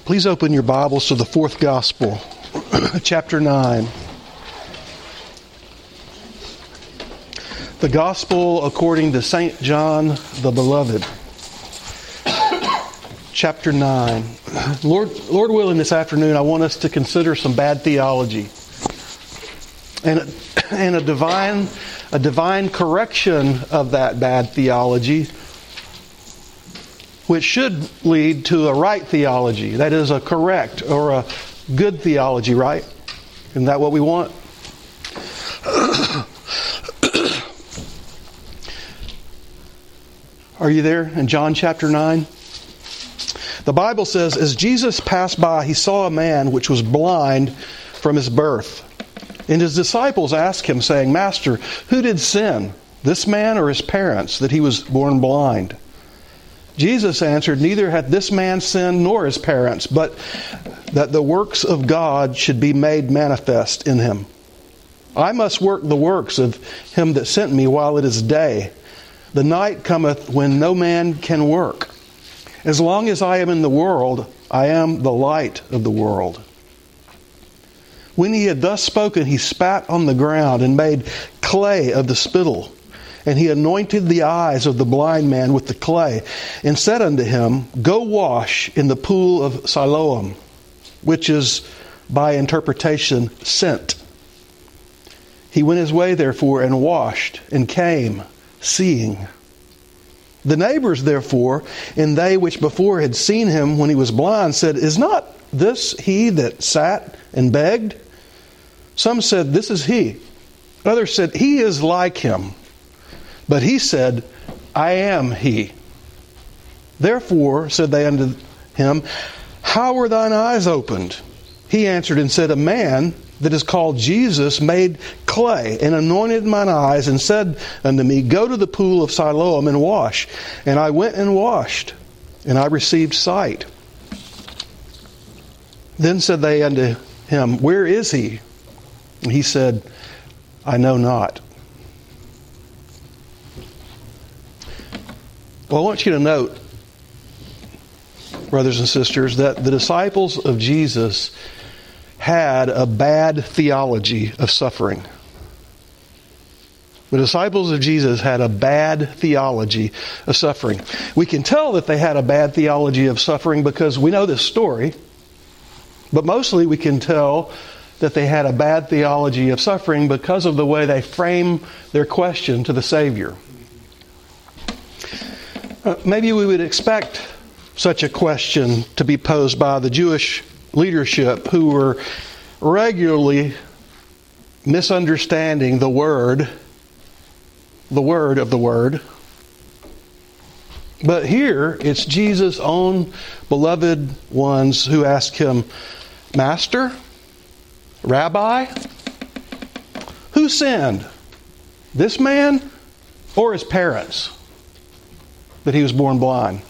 Please open your Bibles to the fourth Gospel, chapter 9. The Gospel according to St. John the Beloved, chapter 9. Lord willing, this afternoon I want us to consider some bad theology and a divine correction of that bad theology, which should lead to a right theology. That is, a correct or a good theology, right? Isn't that what we want? Are you there in John chapter 9? The Bible says, as Jesus passed by, he saw a man which was blind from his birth. And his disciples asked him, saying, Master, who did sin, this man or his parents, that he was born blind? Jesus answered, neither had this man sinned nor his parents, but that the works of God should be made manifest in him. I must work the works of him that sent me while it is day. The night cometh when no man can work. As long as I am in the world, I am the light of the world. When he had thus spoken, he spat on the ground and made clay of the spittle. And he anointed the eyes of the blind man with the clay, and said unto him, Go wash in the pool of Siloam, which is by interpretation sent. He went his way therefore and washed, and came, seeing. The neighbors therefore, and they which before had seen him when he was blind, said, Is not this he that sat and begged? Some said, This is he. Others said, He is like him. But he said, I am he. Therefore said they unto him, How were thine eyes opened? He answered and said, A man that is called Jesus made clay and anointed mine eyes and said unto me, Go to the pool of Siloam and wash. And I went and washed, and I received sight. Then said they unto him, Where is he? And he said, I know not. Well, I want you to note, brothers and sisters, that the disciples of Jesus had a bad theology of suffering. The disciples of Jesus had a bad theology of suffering. We can tell that they had a bad theology of suffering because we know this story, but mostly we can tell that they had a bad theology of suffering because of the way they frame their question to the Savior. Maybe we would expect such a question to be posed by the Jewish leadership who were regularly misunderstanding the word of the word. But here it's Jesus' own beloved ones who ask him, Master, Rabbi, who sinned, this man or his parents, that he was born blind?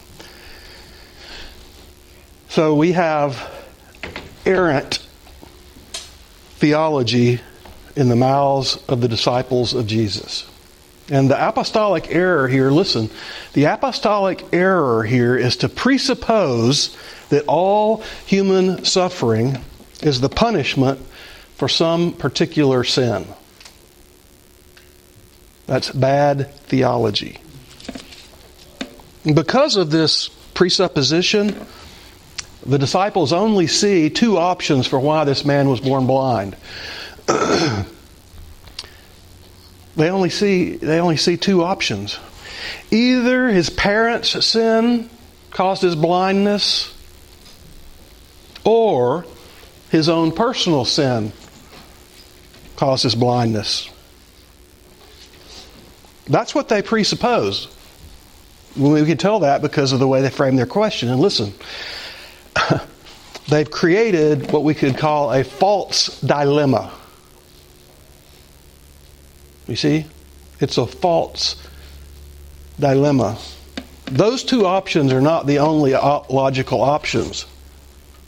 So we have errant theology in the mouths of the disciples of Jesus. And the apostolic error here, listen, the apostolic error here is to presuppose that all human suffering is the punishment for some particular sin. That's bad theology. Because of this presupposition, the disciples only see two options for why this man was born blind. They only see two options. Either his parents' sin caused his blindness, or his own personal sin caused his blindness. That's what they presuppose. We can tell that because of the way they frame their question. And listen, they've created what we could call a false dilemma. You see? It's a false dilemma. Those two options are not the only logical options.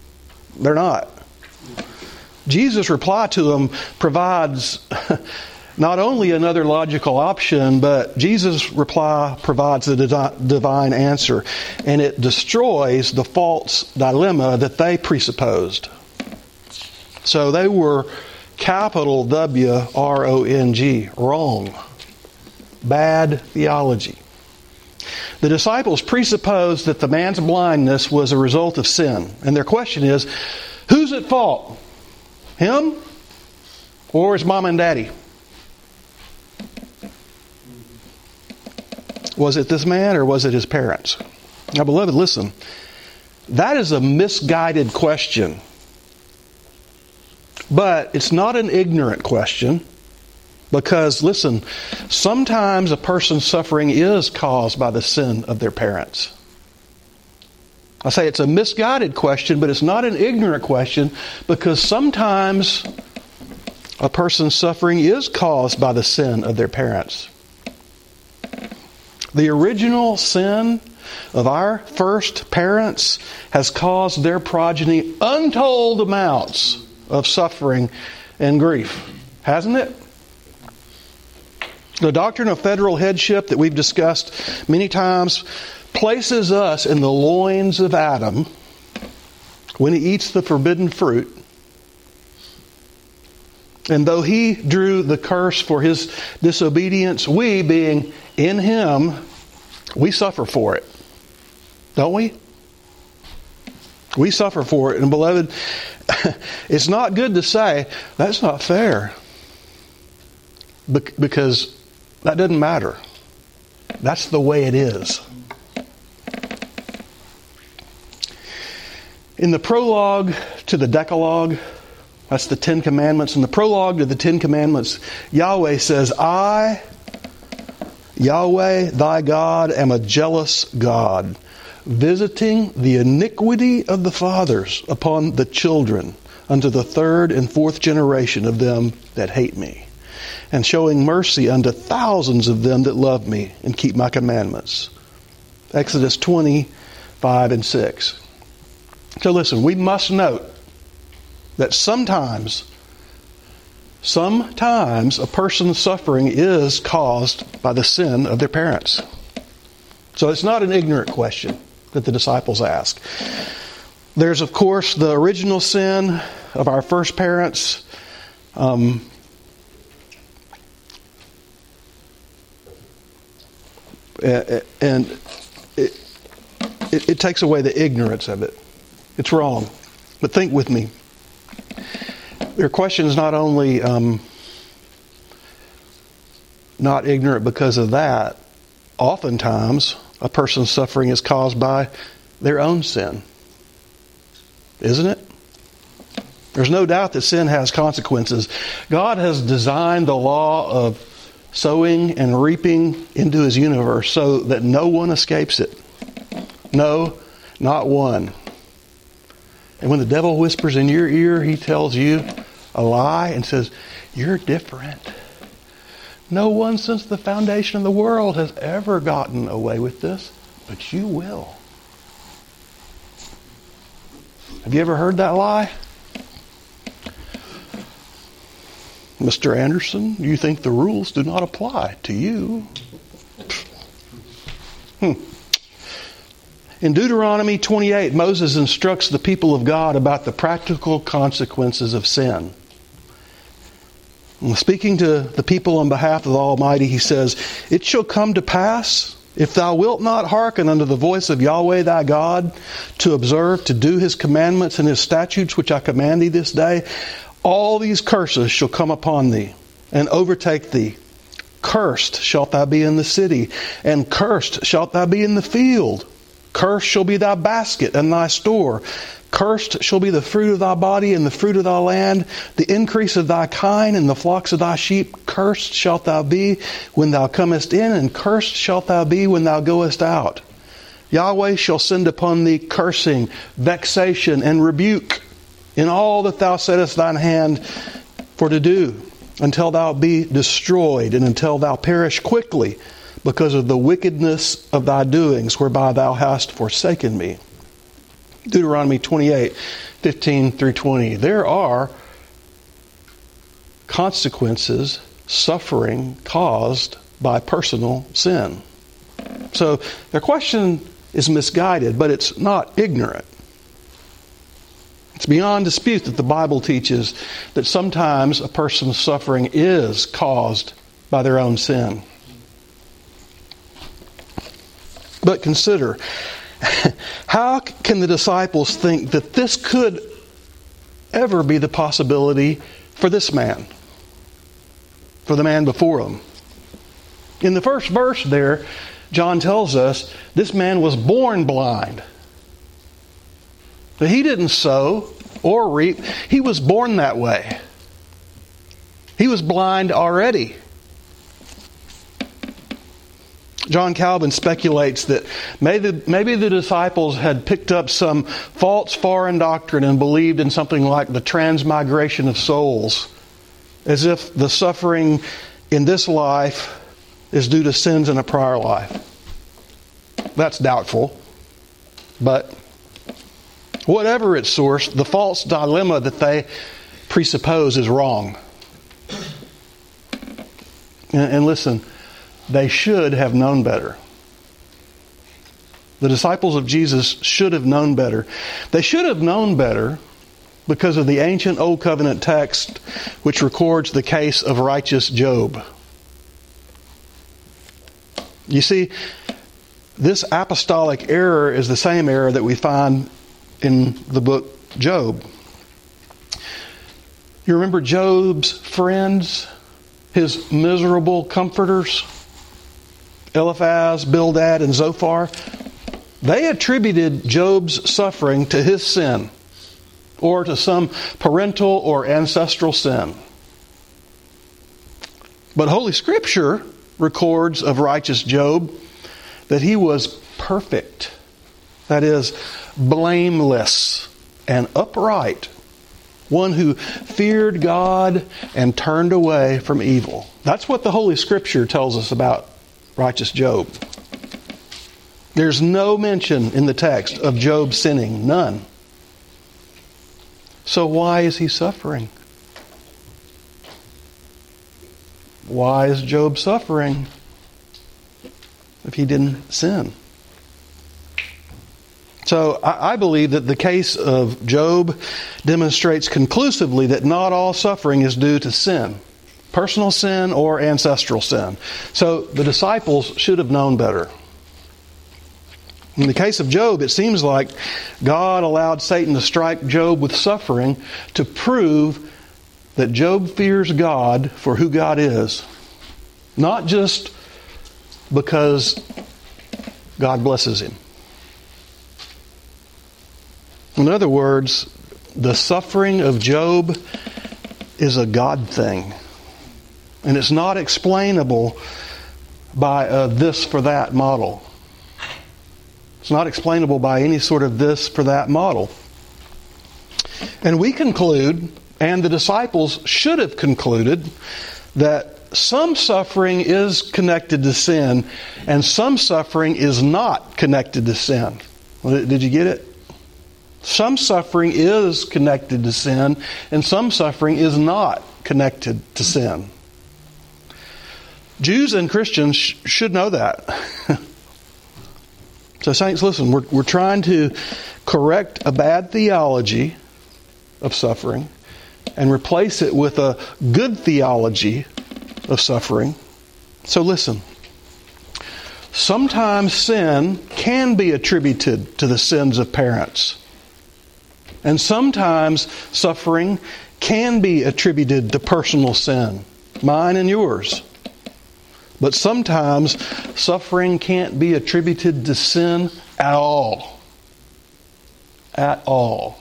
They're not. Jesus' reply to them provides not only another logical option, but Jesus' reply provides a divine answer, and it destroys the false dilemma that they presupposed. So they were capital W-R-O-N-G, wrong. Bad theology. The disciples presupposed that the man's blindness was a result of sin. And their question is, who's at fault? Him or his mom and daddy? Was it this man or was it his parents? Now, beloved, listen. That is a misguided question. But it's not an ignorant question. Because, listen, sometimes a person's suffering is caused by the sin of their parents. I say it's a misguided question, but it's not an ignorant question, because sometimes a person's suffering is caused by the sin of their parents. The original sin of our first parents has caused their progeny untold amounts of suffering and grief, hasn't it? The doctrine of federal headship that we've discussed many times places us in the loins of Adam when he eats the forbidden fruit. And though he drew the curse for his disobedience, we, being in him, we suffer for it. Don't we? We suffer for it. And beloved, it's not good to say, that's not fair. Because that doesn't matter. That's the way it is. In the prologue to the Decalogue, that's the Ten Commandments. In the prologue to the Ten Commandments, Yahweh says, I, Yahweh, thy God, am a jealous God, visiting the iniquity of the fathers upon the children unto the third and fourth generation of them that hate me, and showing mercy unto thousands of them that love me and keep my commandments. Exodus 20:5 and 6. So listen, we must note that sometimes a person's suffering is caused by the sin of their parents. So it's not an ignorant question that the disciples ask. There's, of course, the original sin of our first parents. And it takes away the ignorance of it. It's wrong. But think with me. Their question is not only not ignorant because of that. Oftentimes, a person's suffering is caused by their own sin. Isn't it? There's no doubt that sin has consequences. God has designed the law of sowing and reaping into His universe so that no one escapes it. No, not one. And when the devil whispers in your ear, he tells you a lie and says, you're different. No one since the foundation of the world has ever gotten away with this, but you will. Have you ever heard that lie? Mr. Anderson, you think the rules do not apply to you? In Deuteronomy 28, Moses instructs the people of God about the practical consequences of sin. Speaking to the people on behalf of the Almighty, he says, it shall come to pass, if thou wilt not hearken unto the voice of Yahweh thy God, to observe, to do His commandments and His statutes, which I command thee this day, all these curses shall come upon thee and overtake thee. Cursed shalt thou be in the city, and cursed shalt thou be in the field. Cursed shall be thy basket and thy store. Cursed shall be the fruit of thy body and the fruit of thy land, the increase of thy kine and the flocks of thy sheep. Cursed shalt thou be when thou comest in, and cursed shalt thou be when thou goest out. Yahweh shall send upon thee cursing, vexation, and rebuke in all that thou settest thine hand for to do, until thou be destroyed, and until thou perish quickly, because of the wickedness of thy doings, whereby thou hast forsaken me. Deuteronomy 28:15 through 20. There are consequences suffering caused by personal sin. So their question is misguided, but it's not ignorant. It's beyond dispute that the Bible teaches that sometimes a person's suffering is caused by their own sin. But consider, how can the disciples think that this could ever be the possibility for this man? For the man before them? In the first verse there, John tells us this man was born blind. But he didn't sow or reap. He was born that way. He was blind already. John Calvin speculates that maybe the disciples had picked up some false foreign doctrine and believed in something like the transmigration of souls, as if the suffering in this life is due to sins in a prior life. That's doubtful. But whatever its source, the false dilemma that they presuppose is wrong. And listen, they should have known better. The disciples of Jesus should have known better. They should have known better because of the ancient Old Covenant text which records the case of righteous Job. You see, this apostolic error is the same error that we find in the book Job. You remember Job's friends, his miserable comforters, Eliphaz, Bildad, and Zophar? They attributed Job's suffering to his sin, or to some parental or ancestral sin. But Holy Scripture records of righteous Job that he was perfect. That is, blameless and upright. One who feared God and turned away from evil. That's what the Holy Scripture tells us about righteous Job. There's no mention in the text of Job sinning. None. So why is he suffering? Why is Job suffering if he didn't sin? So I believe that the case of Job demonstrates conclusively that not all suffering is due to sin, personal sin or ancestral sin. So the disciples should have known better. In the case of Job, it seems like God allowed Satan to strike Job with suffering to prove that Job fears God for who God is. Not just because God blesses him. In other words, the suffering of Job is a God thing. And it's not explainable by a this for that model. It's not explainable by any sort of this for that model. And we conclude, and the disciples should have concluded, that some suffering is connected to sin and some suffering is not connected to sin. Did you get it? Some suffering is connected to sin and some suffering is not connected to sin. Jews and Christians should know that. So saints, listen, we're trying to correct a bad theology of suffering and replace it with a good theology of suffering. So listen, sometimes sin can be attributed to the sins of parents. And sometimes suffering can be attributed to personal sin, mine and yours. But sometimes suffering can't be attributed to sin at all. At all.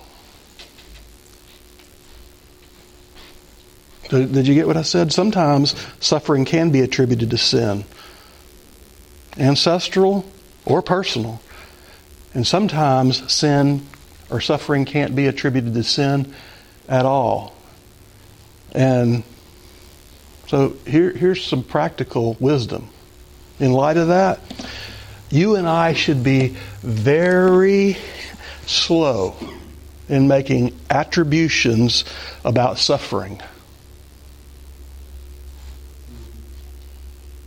Did you get what I said? Sometimes suffering can be attributed to sin. Ancestral or personal. And sometimes sin or suffering can't be attributed to sin at all. And so here's some practical wisdom. In light of that, you and I should be very slow in making attributions about suffering.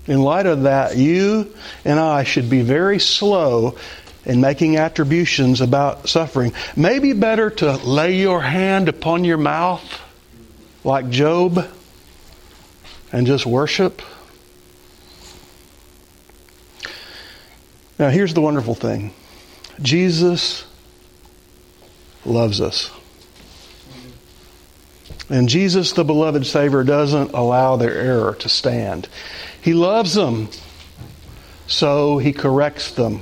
In light of that, you and I should be very slow in making attributions about suffering. Maybe better to lay your hand upon your mouth like Job and just worship. Now, here's the wonderful thing. Jesus loves us. And Jesus, the beloved Savior, doesn't allow their error to stand. He loves them, so He corrects them.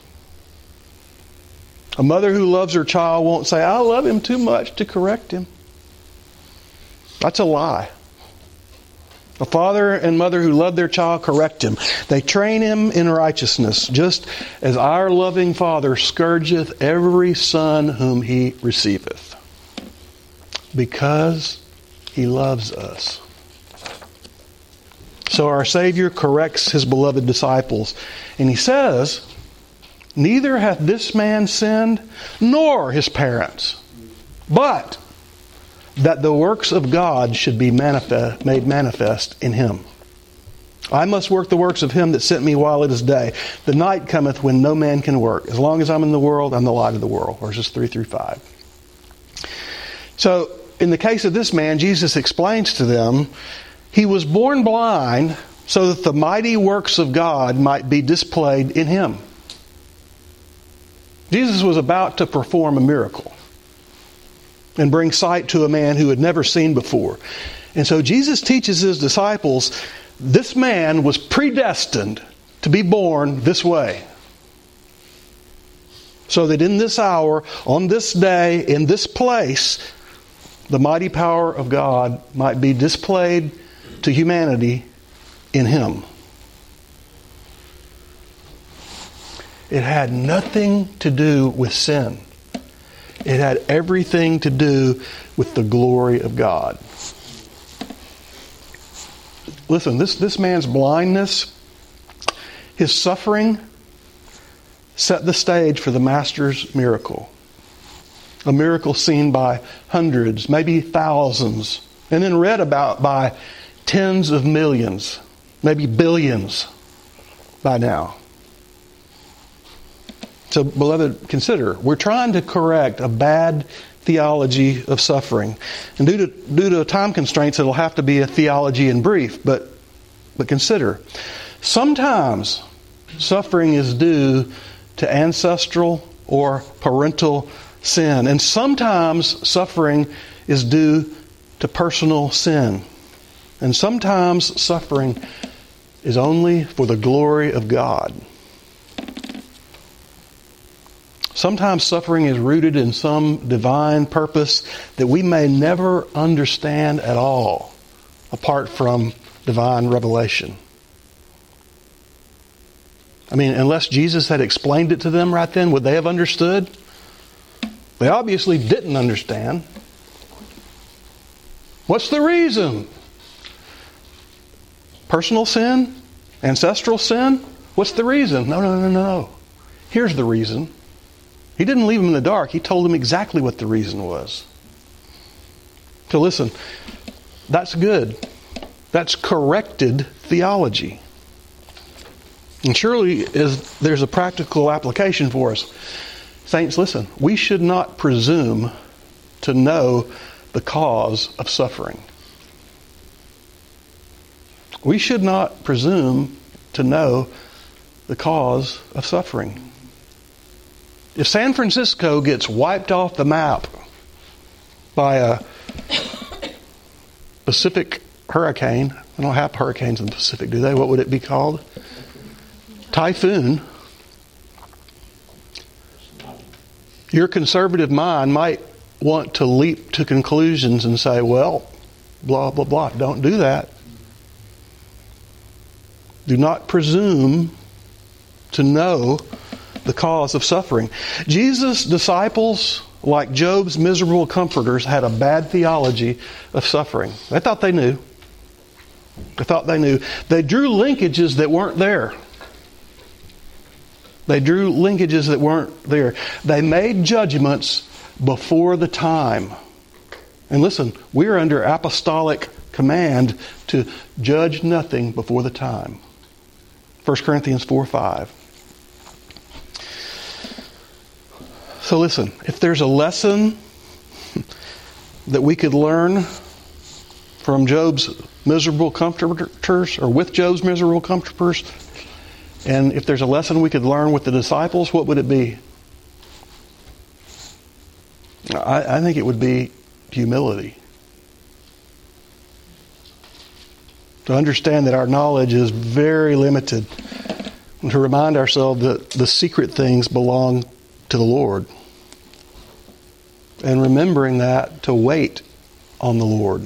A mother who loves her child won't say, I love him too much to correct him. That's a lie. A father and mother who love their child correct him. They train him in righteousness, just as our loving Father scourgeth every son whom He receiveth. Because He loves us. So our Savior corrects His beloved disciples. And He says, neither hath this man sinned, nor his parents, but that the works of God should be made manifest in him. I must work the works of Him that sent me while it is day. The night cometh when no man can work. As long as I'm in the world, I'm the light of the world. Verses 3 through 5. So, in the case of this man, Jesus explains to them, he was born blind so that the mighty works of God might be displayed in him. Jesus was about to perform a miracle and bring sight to a man who had never seen before. And so Jesus teaches His disciples, this man was predestined to be born this way. So that in this hour, on this day, in this place, the mighty power of God might be displayed to humanity in Him. It had nothing to do with sin. It had everything to do with the glory of God. Listen, this man's blindness, his suffering, set the stage for the Master's miracle. A miracle seen by hundreds, maybe thousands, and then read about by tens of millions, maybe billions by now. So, beloved, consider, we're trying to correct a bad theology of suffering. And due to time constraints, it'll have to be a theology in brief. But consider, sometimes suffering is due to ancestral or parental sin. And sometimes suffering is due to personal sin. And sometimes suffering is only for the glory of God. Sometimes suffering is rooted in some divine purpose that we may never understand at all apart from divine revelation. I mean, unless Jesus had explained it to them right then, would they have understood? They obviously didn't understand. What's the reason? Personal sin? Ancestral sin? What's the reason? No. Here's the reason. He didn't leave them in the dark. He told them exactly what the reason was. So listen, that's good. That's corrected theology. And surely there's a practical application for us. Saints, listen, we should not presume to know the cause of suffering. We should not presume to know the cause of suffering. If San Francisco gets wiped off the map by a Pacific hurricane, they don't have hurricanes in the Pacific, do they? What would it be called? Typhoon. Your conservative mind might want to leap to conclusions and say, well, blah, blah, blah. Don't do that. Do not presume to know the cause of suffering. Jesus' disciples, like Job's miserable comforters, had a bad theology of suffering. They thought they knew. They drew linkages that weren't there. They made judgments before the time. And listen, we're under apostolic command to judge nothing before the time. 1 Corinthians 4:5. So listen, if there's a lesson that we could learn from Job's miserable comforters, or with Job's miserable comforters, and if there's a lesson we could learn with the disciples, what would it be? I think it would be humility. To understand that our knowledge is very limited, and to remind ourselves that the secret things belong to the Lord. And remembering that, to wait on the Lord.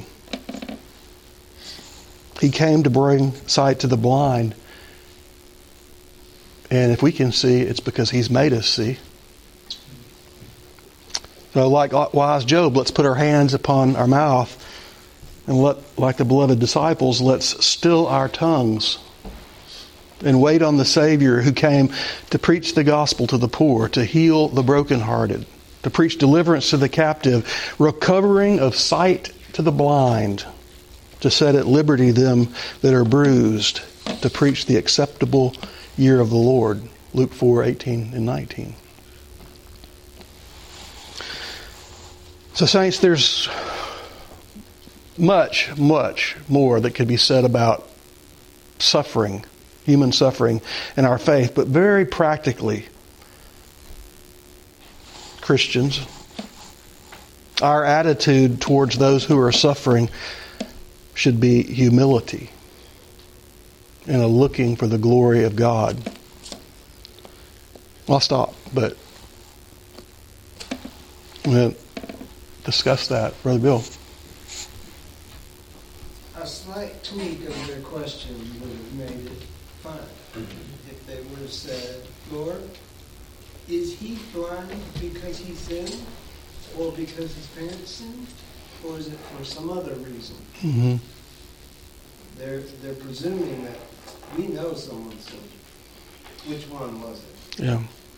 He came to bring sight to the blind. And if we can see, it's because He's made us see. So like wise Job, let's put our hands upon our mouth and like the beloved disciples, let's still our tongues and wait on the Savior who came to preach the gospel to the poor, to heal the brokenhearted, to preach deliverance to the captive, recovering of sight to the blind, to set at liberty them that are bruised, to preach the acceptable year of the Lord. Luke 4:18 and 19. So saints, there's much, much more that could be said about suffering, human suffering, in our faith. But very practically, Christians, our attitude towards those who are suffering should be humility and a looking for the glory of God. I'll stop, but I'm going to discuss that. Brother Bill. A slight tweak of their question would have made it fun. If they would have said, Lord, is he blind because he sinned? Or because his parents sinned? Or is it for some other reason? Mm-hmm. They're presuming that we know someone sinned. Which one was it? Yeah.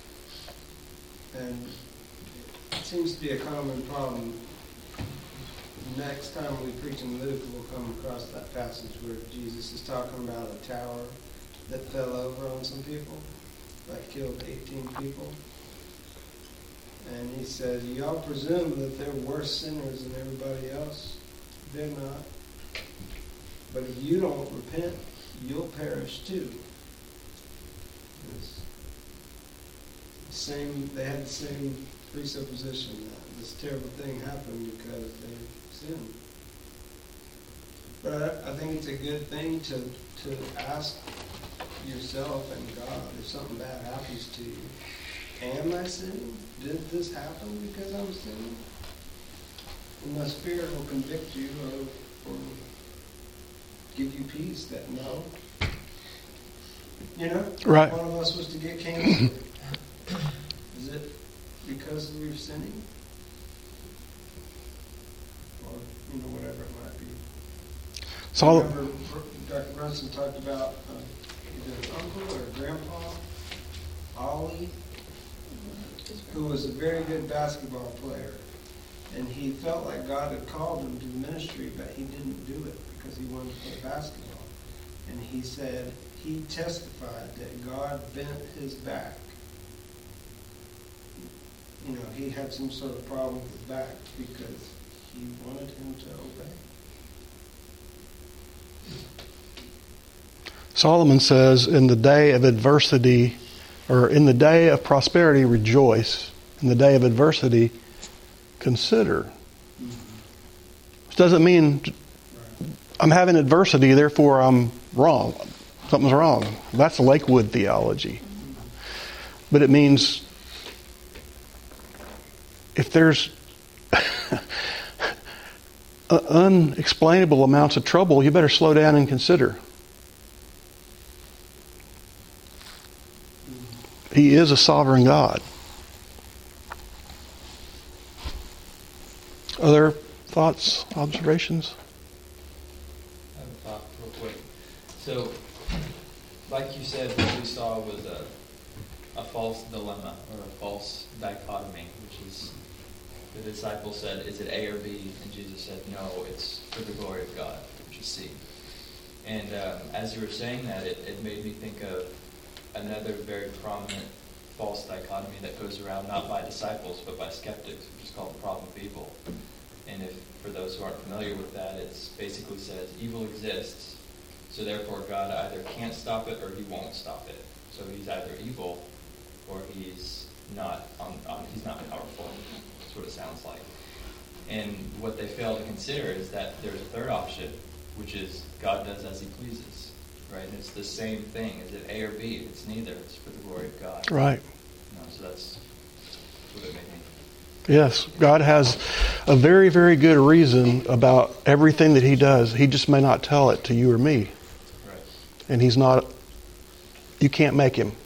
And it seems to be a common problem. Next time we preach in Luke, we'll come across that passage where Jesus is talking about a tower that fell over on some people, that killed 18 people. And he says, y'all presume that they're worse sinners than everybody else. They're not. But if you don't repent, you'll perish too. They had the same presupposition that this terrible thing happened because they sinned. But I think it's a good thing to ask yourself and God, if something bad happens to you, am I sinning? Did this happen because I'm sinning? And the Spirit will convict you or give you peace that no. You know? Right. One of us was to get cancer. Is it because we were sinning? Or, whatever it might be. So I remember Dr. Brunson talked about either an uncle or a grandpa, Ollie, who was a very good basketball player. And he felt like God had called him to the ministry, but he didn't do it because he wanted to play basketball. And he said he testified that God bent his back. He had some sort of problem with his back because he wanted him to obey. Solomon says, in the day of adversity, or in the day of prosperity, rejoice. In the day of adversity, consider. Which doesn't mean I'm having adversity, therefore I'm wrong. Something's wrong. That's Lakewood theology. But it means if there's unexplainable amounts of trouble, you better slow down and consider. He is a sovereign God. Other thoughts, observations? I have a thought real quick. So, like you said, what we saw was a false dilemma or a false dichotomy, which is the disciples said, is it A or B? And Jesus said, no, it's for the glory of God, which is C. And as you were saying that, it made me think of another very prominent false dichotomy that goes around not by disciples but by skeptics, which is called the problem of evil. And if, for those who aren't familiar with that, it basically says evil exists, so therefore God either can't stop it or he won't stop it. So he's either evil or he's not he's not powerful. That's what it sounds like. And what they fail to consider is that there's a third option, which is God does as he pleases, right? And it's the same thing. Is it A or B? It's neither. It's for the glory of God. Right. So that's what it made me. Yes, God has a very, very good reason about everything that he does. He just may not tell it to you or me. Right. And he's not, you can't make him.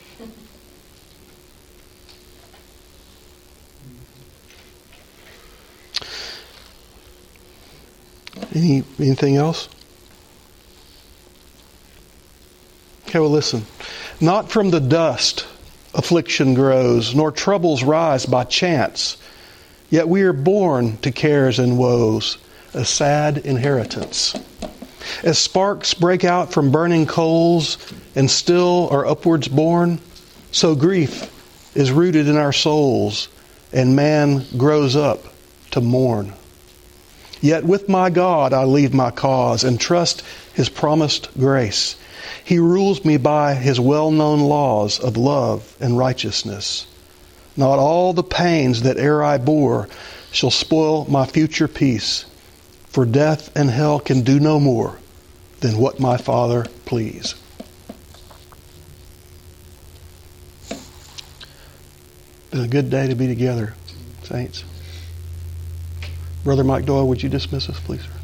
Anything else? Okay, well listen. Not from the dust affliction grows, nor troubles rise by chance. Yet we are born to cares and woes, a sad inheritance. As sparks break out from burning coals, and still are upwards borne, so grief is rooted in our souls, and man grows up to mourn. Yet with my God I leave my cause, and trust his promised grace. He rules me by his well-known laws of love and righteousness. Not all the pains that e'er I bore shall spoil my future peace, for death and hell can do no more than what my Father please. Been a good day to be together, saints. Brother Mike Doyle, would you dismiss us, please, sir?